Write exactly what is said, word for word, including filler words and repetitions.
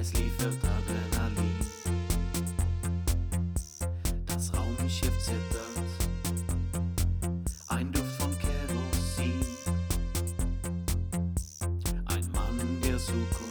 Es liefert Adrenalin. Das Raumschiff zittert, ein Duft von Kerosin. Ein Mann der Zukunft